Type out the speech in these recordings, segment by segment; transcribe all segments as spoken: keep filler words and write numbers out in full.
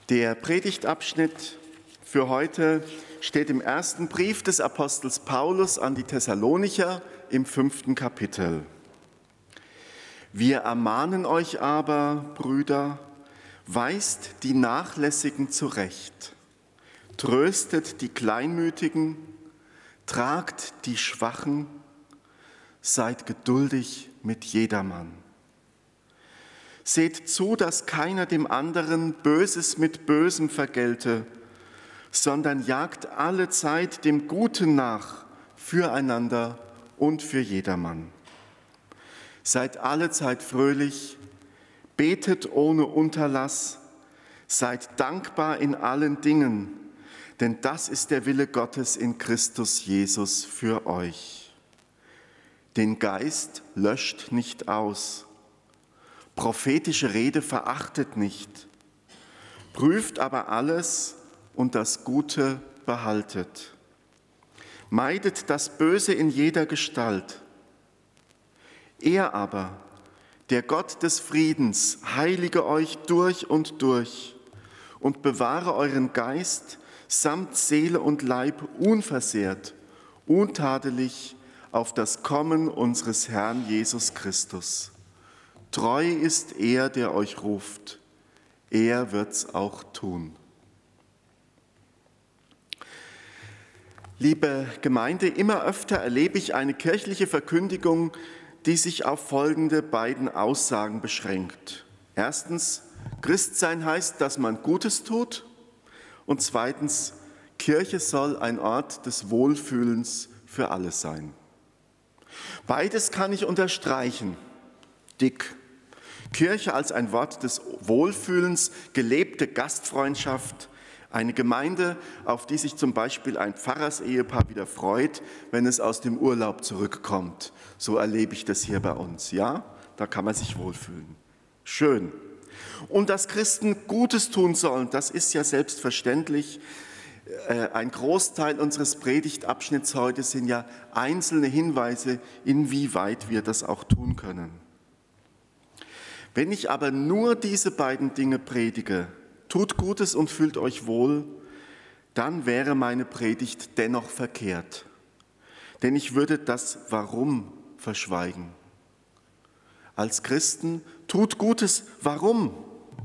Der Predigtabschnitt für heute steht im ersten Brief des Apostels Paulus an die Thessalonicher im fünften Kapitel. Wir ermahnen euch aber, Brüder, weist die Nachlässigen zurecht, tröstet die Kleinmütigen, tragt die Schwachen, seid geduldig mit jedermann. Seht zu, dass keiner dem anderen Böses mit Bösem vergelte, sondern jagt alle Zeit dem Guten nach, füreinander und für jedermann. Seid alle Zeit fröhlich, betet ohne Unterlass, seid dankbar in allen Dingen, denn das ist der Wille Gottes in Christus Jesus für euch. Den Geist löscht nicht aus. Prophetische Rede verachtet nicht, prüft aber alles und das Gute behaltet. Meidet das Böse in jeder Gestalt. Er aber, der Gott des Friedens, heilige euch durch und durch und bewahre euren Geist samt Seele und Leib unversehrt, untadelig auf das Kommen unseres Herrn Jesus Christus. Treu ist er, der euch ruft. Er wird's auch tun. Liebe Gemeinde, immer öfter erlebe ich eine kirchliche Verkündigung, die sich auf folgende beiden Aussagen beschränkt. Erstens, Christsein heißt, dass man Gutes tut. Und zweitens, Kirche soll ein Ort des Wohlfühlens für alle sein. Beides kann ich unterstreichen. Dick. Kirche als ein Wort des Wohlfühlens, gelebte Gastfreundschaft, eine Gemeinde, auf die sich zum Beispiel ein Pfarrersehepaar wieder freut, wenn es aus dem Urlaub zurückkommt. So erlebe ich das hier bei uns, ja? Da kann man sich wohlfühlen. Schön. Und dass Christen Gutes tun sollen, das ist ja selbstverständlich. Ein Großteil unseres Predigtabschnitts heute sind ja einzelne Hinweise, inwieweit wir das auch tun können. Wenn ich aber nur diese beiden Dinge predige, tut Gutes und fühlt euch wohl, dann wäre meine Predigt dennoch verkehrt. Denn ich würde das Warum verschweigen. Als Christen tut Gutes, warum?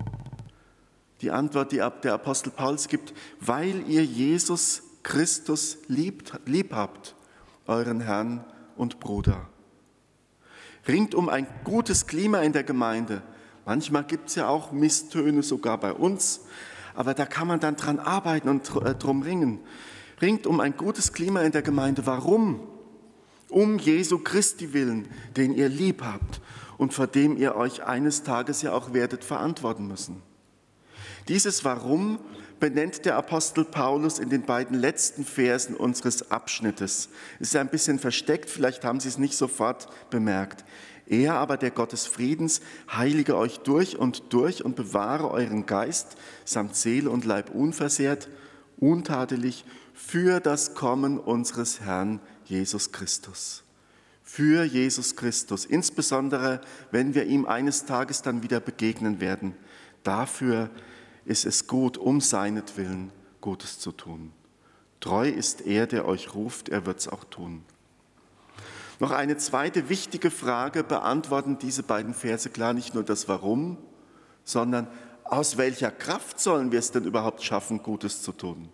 Die Antwort, die der Apostel Paulus gibt, weil ihr Jesus Christus liebt, lieb habt, euren Herrn und Bruder. Ringt um ein gutes Klima in der Gemeinde. Manchmal gibt es ja auch Misstöne, sogar bei uns, aber da kann man dann dran arbeiten und drum ringen. Ringt um ein gutes Klima in der Gemeinde. Warum? Um Jesu Christi willen, den ihr lieb habt und vor dem ihr euch eines Tages ja auch werdet verantworten müssen. Dieses Warum benennt der Apostel Paulus in den beiden letzten Versen unseres Abschnittes. Es ist ein bisschen versteckt, vielleicht haben Sie es nicht sofort bemerkt. Er aber, der Gott des Friedens, heilige euch durch und durch und bewahre euren Geist samt Seele und Leib unversehrt, untadelig für das Kommen unseres Herrn Jesus Christus. Für Jesus Christus, insbesondere wenn wir ihm eines Tages dann wieder begegnen werden. Dafür ist es gut, um seinetwillen Gutes zu tun. Treu ist er, der euch ruft, er wird es auch tun. Noch eine zweite wichtige Frage beantworten diese beiden Verse klar, nicht nur das Warum, sondern aus welcher Kraft sollen wir es denn überhaupt schaffen, Gutes zu tun?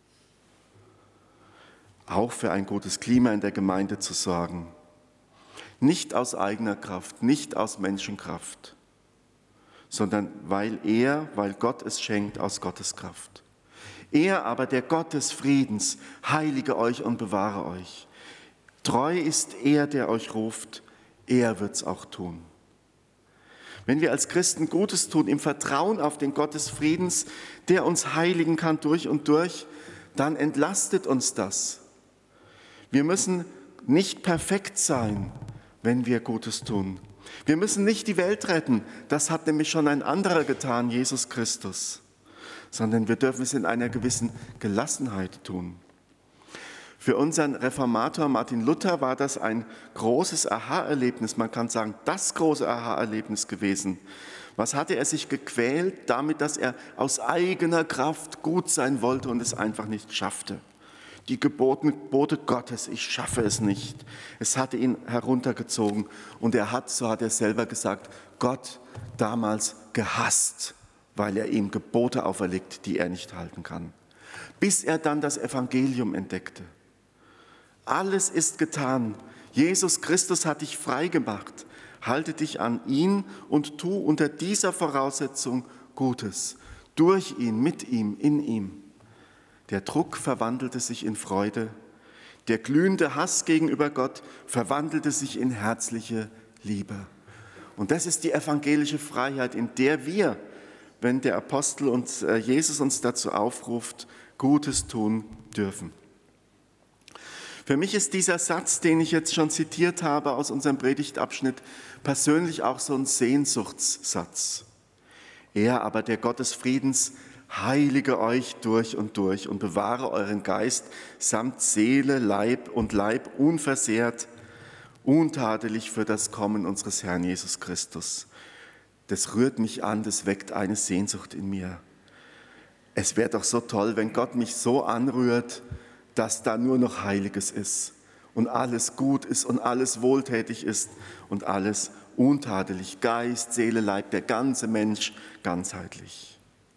Auch für ein gutes Klima in der Gemeinde zu sorgen. Nicht aus eigener Kraft, nicht aus Menschenkraft, sondern weil er, weil Gott es schenkt aus Gottes Kraft. Er aber, der Gott des Friedens, heilige euch und bewahre euch. Treu ist er, der euch ruft, er wird's auch tun. Wenn wir als Christen Gutes tun, im Vertrauen auf den Gott des Friedens, der uns heiligen kann durch und durch, dann entlastet uns das. Wir müssen nicht perfekt sein, wenn wir Gutes tun. Wir müssen nicht die Welt retten, das hat nämlich schon ein anderer getan, Jesus Christus, sondern wir dürfen es in einer gewissen Gelassenheit tun. Für unseren Reformator Martin Luther war das ein großes Aha-Erlebnis, man kann sagen, das große Aha-Erlebnis gewesen, Was hatte er sich gequält damit, dass er aus eigener Kraft gut sein wollte und es einfach nicht schaffte? Die Gebote, Gebote Gottes, ich schaffe es nicht. Es hatte ihn heruntergezogen und er hat, so hat er selber gesagt, Gott damals gehasst, weil er ihm Gebote auferlegt, die er nicht halten kann. Bis er dann das Evangelium entdeckte. Alles ist getan. Jesus Christus hat dich frei gemacht. Halte dich an ihn und tu unter dieser Voraussetzung Gutes. Durch ihn, mit ihm, in ihm. Der Druck verwandelte sich in Freude. Der glühende Hass gegenüber Gott verwandelte sich in herzliche Liebe. Und das ist die evangelische Freiheit, in der wir, wenn der Apostel und Jesus uns dazu aufruft, Gutes tun dürfen. Für mich ist dieser Satz, den ich jetzt schon zitiert habe aus unserem Predigtabschnitt, persönlich auch so ein Sehnsuchtssatz. Er aber, der Gott des Friedens, heilige euch durch und durch und bewahre euren Geist samt Seele, Leib und Leib unversehrt, untadelig für das Kommen unseres Herrn Jesus Christus. Das rührt mich an, das weckt eine Sehnsucht in mir. Es wäre doch so toll, wenn Gott mich so anrührt, dass da nur noch Heiliges ist und alles gut ist und alles wohltätig ist und alles untadelig, Geist, Seele, Leib, der ganze Mensch ganzheitlich.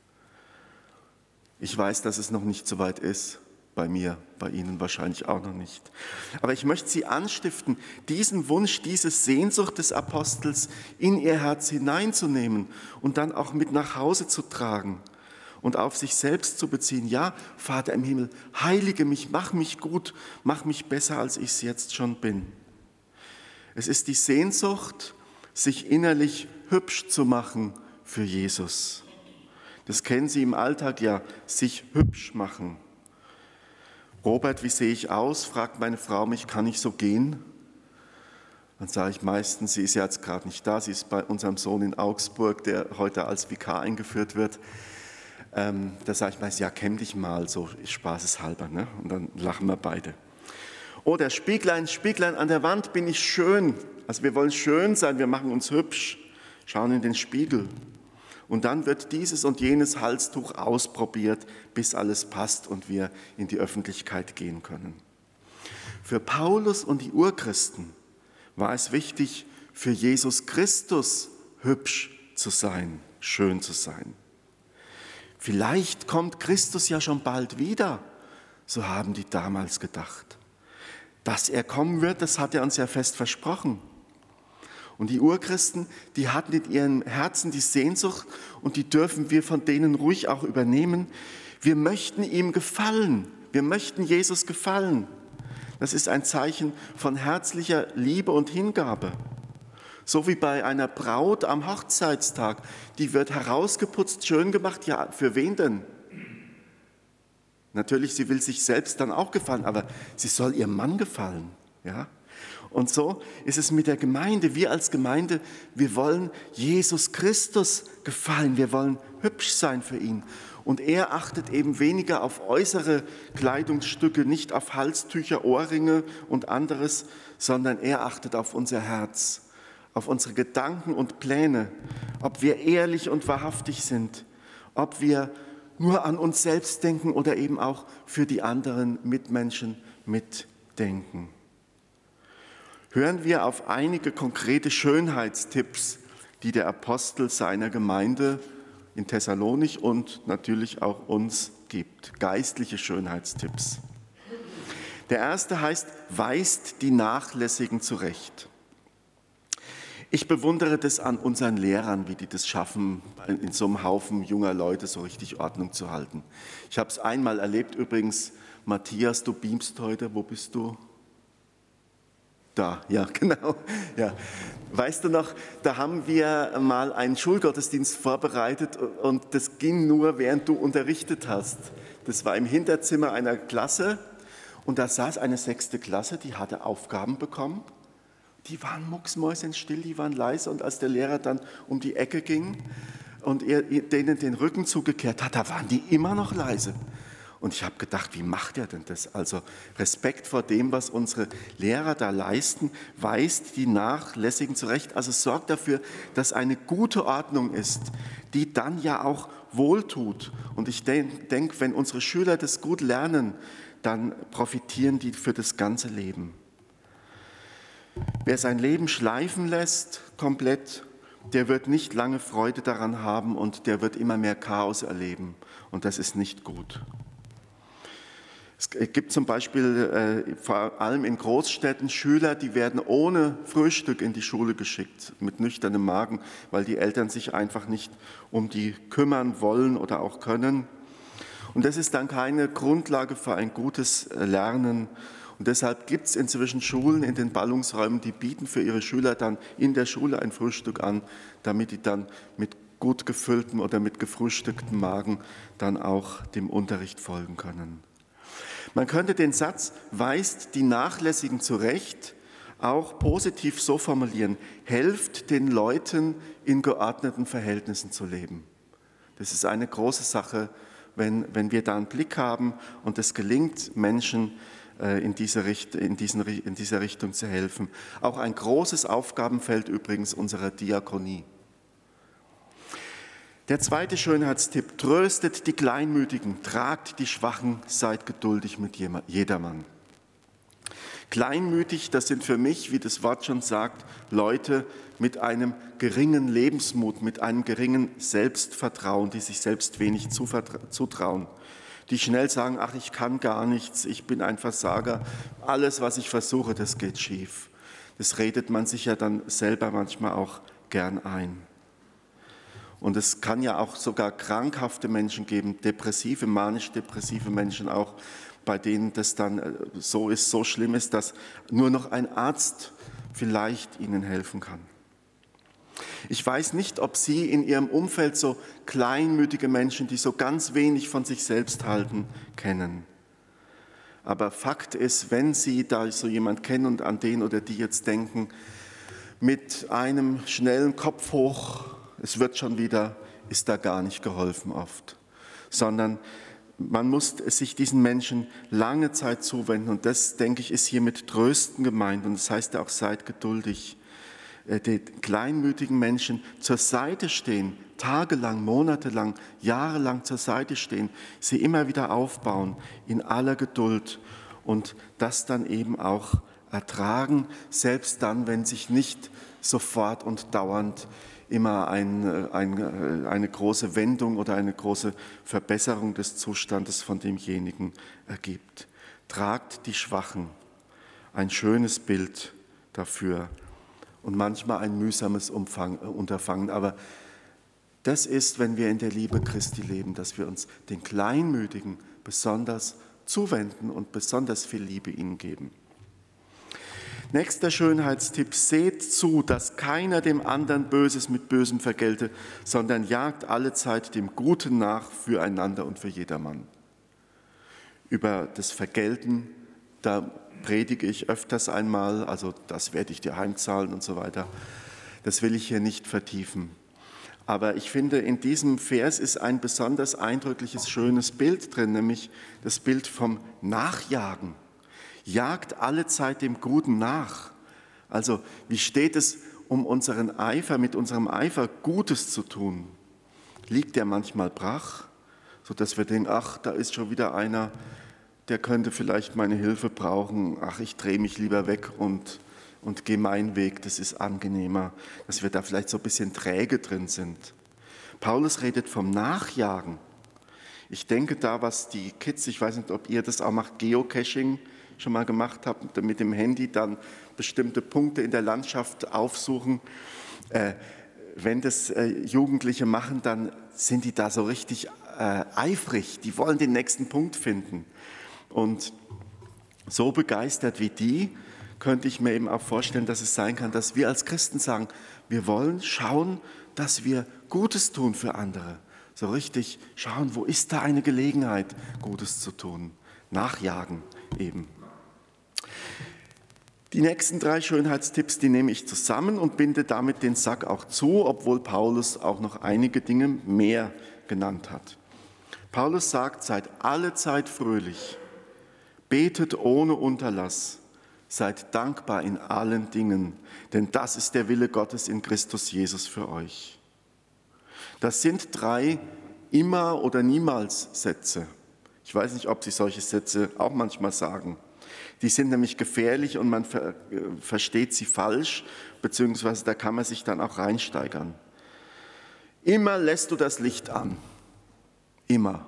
Ich weiß, dass es noch nicht so weit ist, bei mir, bei Ihnen wahrscheinlich auch noch nicht. Aber ich möchte Sie anstiften, diesen Wunsch, diese Sehnsucht des Apostels in Ihr Herz hineinzunehmen und dann auch mit nach Hause zu tragen. Und auf sich selbst zu beziehen. Ja, Vater im Himmel, heilige mich, mach mich gut, mach mich besser, als ich es jetzt schon bin. Es ist die Sehnsucht, sich innerlich hübsch zu machen für Jesus. Das kennen Sie im Alltag ja, sich hübsch machen. Robert, wie sehe ich aus? Fragt meine Frau mich, kann ich so gehen? Dann sage ich meistens, sie ist ja jetzt gerade nicht da, sie ist bei unserem Sohn in Augsburg, der heute als Vikar eingeführt wird. Ähm, da sage ich meist, ja, kenn dich mal, so spaßeshalber, ne? Und dann lachen wir beide. Oder Spieglein, Spieglein an der Wand, bin ich schön? Also wir wollen schön sein, wir machen uns hübsch, schauen in den Spiegel. Und dann wird dieses und jenes Halstuch ausprobiert, bis alles passt und wir in die Öffentlichkeit gehen können. Für Paulus und die Urchristen war es wichtig, für Jesus Christus hübsch zu sein, schön zu sein. Vielleicht kommt Christus ja schon bald wieder, so haben die damals gedacht. Dass er kommen wird, das hat er uns ja fest versprochen. Und die Urchristen, die hatten in ihrem Herzen die Sehnsucht und die dürfen wir von denen ruhig auch übernehmen. Wir möchten ihm gefallen, wir möchten Jesus gefallen. Das ist ein Zeichen von herzlicher Liebe und Hingabe. So wie bei einer Braut am Hochzeitstag, die wird herausgeputzt, schön gemacht. Ja, für wen denn? Natürlich, sie will sich selbst dann auch gefallen, aber sie soll ihrem Mann gefallen. Ja? Und so ist es mit der Gemeinde. Wir als Gemeinde, wir wollen Jesus Christus gefallen. Wir wollen hübsch sein für ihn. Und er achtet eben weniger auf äußere Kleidungsstücke, nicht auf Halstücher, Ohrringe und anderes, sondern er achtet auf unser Herz, auf unsere Gedanken und Pläne, ob wir ehrlich und wahrhaftig sind, ob wir nur an uns selbst denken oder eben auch für die anderen Mitmenschen mitdenken. Hören wir auf einige konkrete Schönheitstipps, die der Apostel seiner Gemeinde in Thessalonich und natürlich auch uns gibt. Geistliche Schönheitstipps. Der erste heißt, weist die Nachlässigen zurecht. Ich bewundere das an unseren Lehrern, wie die das schaffen, in so einem Haufen junger Leute so richtig Ordnung zu halten. Ich habe es einmal erlebt, übrigens, Matthias, du beamst heute, wo bist du? Da, ja, genau. Ja. Weißt du noch, da haben wir mal einen Schulgottesdienst vorbereitet und das ging nur, während du unterrichtet hast. Das war im Hinterzimmer einer Klasse und da saß eine sechste Klasse, die hatte Aufgaben bekommen. Die waren mucksmäuschenstill, die waren leise und als der Lehrer dann um die Ecke ging und er denen den Rücken zugekehrt hat, da waren die immer noch leise. Und ich habe gedacht, wie macht er denn das? Also Respekt vor dem, was unsere Lehrer da leisten, weist die Nachlässigen zurecht. Also sorgt dafür, dass eine gute Ordnung ist, die dann ja auch wohltut. Und ich denke, denk, wenn unsere Schüler das gut lernen, dann profitieren die für das ganze Leben. Wer sein Leben schleifen lässt, komplett, der wird nicht lange Freude daran haben und der wird immer mehr Chaos erleben. Und das ist nicht gut. Es gibt zum Beispiel äh, vor allem in Großstädten Schüler, die werden ohne Frühstück in die Schule geschickt, mit nüchternem Magen, weil die Eltern sich einfach nicht um die kümmern wollen oder auch können. Und das ist dann keine Grundlage für ein gutes Lernen. Und deshalb gibt es inzwischen Schulen in den Ballungsräumen, die bieten für ihre Schüler dann in der Schule ein Frühstück an, damit die dann mit gut gefülltem oder mit gefrühstücktem Magen dann auch dem Unterricht folgen können. Man könnte den Satz, weist die Nachlässigen zurecht, auch positiv so formulieren, helft den Leuten in geordneten Verhältnissen zu leben. Das ist eine große Sache, wenn, wenn wir da einen Blick haben und es gelingt, Menschen äh, in, diese Richt, in, diesen, in dieser Richtung zu helfen. Auch ein großes Aufgabenfeld übrigens unserer Diakonie. Der zweite Schönheitstipp, tröstet die Kleinmütigen, tragt die Schwachen, seid geduldig mit jedermann. Kleinmütig, das sind für mich, wie das Wort schon sagt, Leute mit einem geringen Lebensmut, mit einem geringen Selbstvertrauen, die sich selbst wenig zutrauen, die schnell sagen, ach, ich kann gar nichts, ich bin ein Versager, alles, was ich versuche, das geht schief. Das redet man sich ja dann selber manchmal auch gern ein. Und es kann ja auch sogar krankhafte Menschen geben, depressive, manisch-depressive Menschen auch, bei denen das dann so ist, so schlimm ist, dass nur noch ein Arzt vielleicht ihnen helfen kann. Ich weiß nicht, ob Sie in Ihrem Umfeld so kleinmütige Menschen, die so ganz wenig von sich selbst halten, kennen. Aber Fakt ist, wenn Sie da so jemand kennen und an den oder die jetzt denken, mit einem schnellen Kopf hoch, es wird schon wieder, ist da gar nicht geholfen oft, sondern man muss sich diesen Menschen lange Zeit zuwenden und das, denke ich, ist hier mit Trösten gemeint und das heißt ja auch, seid geduldig, den kleinmütigen Menschen zur Seite stehen, tagelang, monatelang, jahrelang zur Seite stehen, sie immer wieder aufbauen in aller Geduld und das dann eben auch ertragen, selbst dann, wenn sich nicht sofort und dauernd immer ein, ein, eine große Wendung oder eine große Verbesserung des Zustandes von demjenigen ergibt. Tragt die Schwachen, ein schönes Bild dafür und manchmal ein mühsames Umfang, Unterfangen. Aber das ist, wenn wir in der Liebe Christi leben, dass wir uns den Kleinmütigen besonders zuwenden und besonders viel Liebe ihnen geben. Nächster Schönheitstipp, seht zu, dass keiner dem anderen Böses mit Bösem vergelte, sondern jagt allezeit dem Guten nach füreinander und für jedermann. Über das Vergelten, da predige ich öfters einmal, also das werde ich dir heimzahlen und so weiter. Das will ich hier nicht vertiefen. Aber ich finde, in diesem Vers ist ein besonders eindrückliches, schönes Bild drin, nämlich das Bild vom Nachjagen. Jagt allezeit dem Guten nach. Also wie steht es um unseren Eifer, mit unserem Eifer Gutes zu tun? Liegt der manchmal brach, sodass wir denken, ach, da ist schon wieder einer, der könnte vielleicht meine Hilfe brauchen. Ach, ich drehe mich lieber weg und, und gehe meinen Weg, das ist angenehmer. Dass wir da vielleicht so ein bisschen träge drin sind. Paulus redet vom Nachjagen. Ich denke da, was die Kids, ich weiß nicht, ob ihr das auch macht, Geocaching, schon mal gemacht habt, mit dem Handy dann bestimmte Punkte in der Landschaft aufsuchen. Äh, wenn das äh, Jugendliche machen, dann sind die da so richtig äh, eifrig. Die wollen den nächsten Punkt finden. Und so begeistert wie die, könnte ich mir eben auch vorstellen, dass es sein kann, dass wir als Christen sagen, wir wollen schauen, dass wir Gutes tun für andere. So richtig schauen, wo ist da eine Gelegenheit, Gutes zu tun. Nachjagen eben. Die nächsten drei Schönheitstipps, die nehme ich zusammen und binde damit den Sack auch zu, obwohl Paulus auch noch einige Dinge mehr genannt hat. Paulus sagt, seid alle Zeit fröhlich, betet ohne Unterlass, seid dankbar in allen Dingen, denn das ist der Wille Gottes in Christus Jesus für euch. Das sind drei Immer- oder Niemals-Sätze. Ich weiß nicht, ob Sie solche Sätze auch manchmal sagen. Die sind nämlich gefährlich und man ver- versteht sie falsch, beziehungsweise da kann man sich dann auch reinsteigern. Immer lässt du das Licht an. Immer.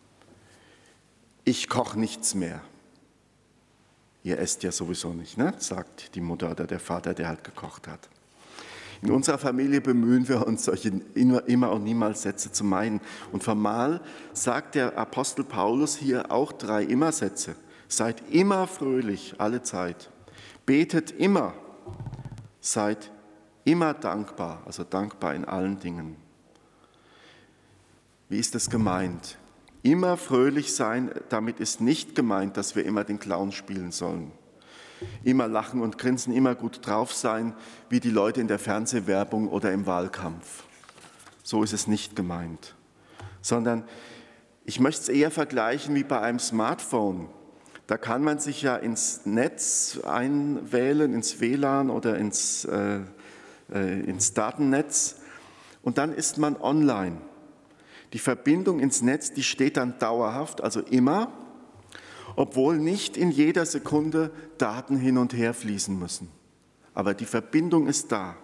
Ich koche nichts mehr. Ihr esst ja sowieso nicht, ne? Sagt die Mutter oder der Vater, der halt gekocht hat. In unserer Familie bemühen wir uns, solche Immer- und Niemals-Sätze zu meinen. Und formal sagt der Apostel Paulus hier auch drei Immer-Sätze. Seid immer fröhlich, alle Zeit. Betet immer. Seid immer dankbar, also dankbar in allen Dingen. Wie ist das gemeint? Immer fröhlich sein, damit ist nicht gemeint, dass wir immer den Clown spielen sollen. Immer lachen und grinsen, immer gut drauf sein, wie die Leute in der Fernsehwerbung oder im Wahlkampf. So ist es nicht gemeint. Sondern ich möchte es eher vergleichen wie bei einem Smartphone. Da kann man sich ja ins Netz einwählen, ins W L A N oder ins, äh, äh, ins Datennetz und dann ist man online. Die Verbindung ins Netz, die steht dann dauerhaft, also immer, obwohl nicht in jeder Sekunde Daten hin und her fließen müssen. Aber die Verbindung ist da.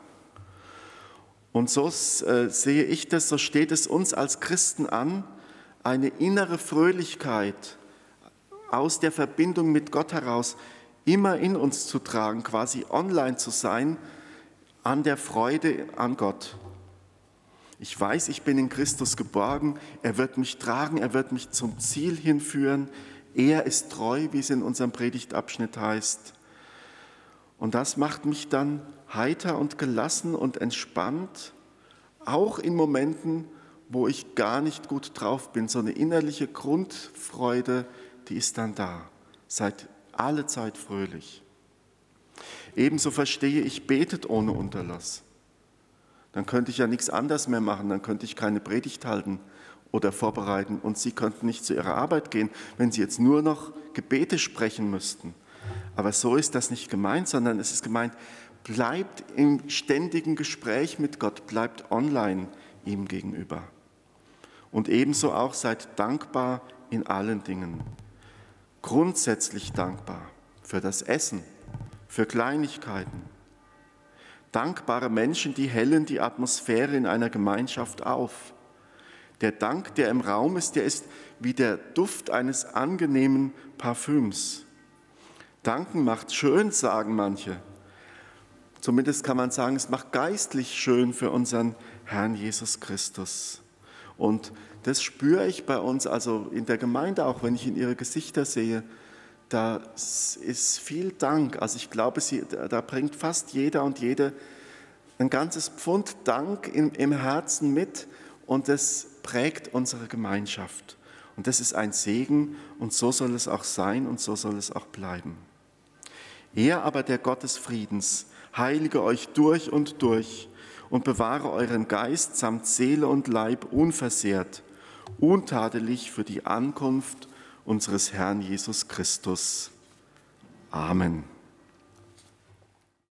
Und so äh, sehe ich das, so steht es uns als Christen an, eine innere Fröhlichkeit aus der Verbindung mit Gott heraus immer in uns zu tragen, quasi online zu sein, an der Freude an Gott. Ich weiß, ich bin in Christus geborgen, er wird mich tragen, er wird mich zum Ziel hinführen, er ist treu, wie es in unserem Predigtabschnitt heißt. Und das macht mich dann heiter und gelassen und entspannt, auch in Momenten, wo ich gar nicht gut drauf bin. So eine innerliche Grundfreude, die ist dann da. Seid alle Zeit fröhlich. Ebenso verstehe ich, betet ohne Unterlass. Dann könnte ich ja nichts anderes mehr machen, dann könnte ich keine Predigt halten oder vorbereiten und Sie könnten nicht zu Ihrer Arbeit gehen, wenn Sie jetzt nur noch Gebete sprechen müssten. Aber so ist das nicht gemeint, sondern es ist gemeint, bleibt im ständigen Gespräch mit Gott, bleibt online ihm gegenüber. Und ebenso auch seid dankbar in allen Dingen. Grundsätzlich dankbar für das Essen, für Kleinigkeiten. Dankbare Menschen, die hellen die Atmosphäre in einer Gemeinschaft auf. Der Dank, der im Raum ist, der ist wie der Duft eines angenehmen Parfüms. Danken macht schön, sagen manche. Zumindest kann man sagen, es macht geistlich schön für unseren Herrn Jesus Christus. Und das spüre ich bei uns, also in der Gemeinde, auch wenn ich in ihre Gesichter sehe, da ist viel Dank. Also ich glaube, sie, da bringt fast jeder und jede ein ganzes Pfund Dank im, im Herzen mit und das prägt unsere Gemeinschaft. Und das ist ein Segen und so soll es auch sein und so soll es auch bleiben. Er aber, der Gott des Friedens, heilige euch durch und durch und bewahre euren Geist samt Seele und Leib unversehrt, untadelig für die Ankunft unseres Herrn Jesus Christus. Amen.